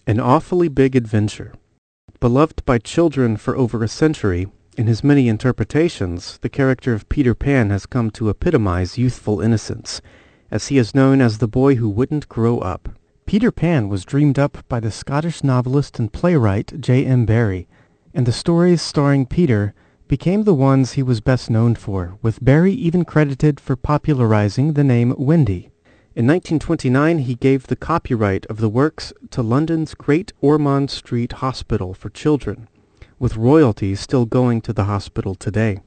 An Awfully Big Adventure. Beloved by children for over a century, in his many interpretations, the character of Peter Pan has come to epitomize youthful innocence, as he is known as the boy who wouldn't grow up. Peter Pan was dreamed up by the Scottish novelist and playwright J.M. Barrie, and the stories starring Peter became the ones he was best known for, with Barrie even credited for popularizing the name Wendy. In 1929, he gave the copyright of the works to London's Great Ormond Street Hospital for Children, with royalties still going to the hospital today.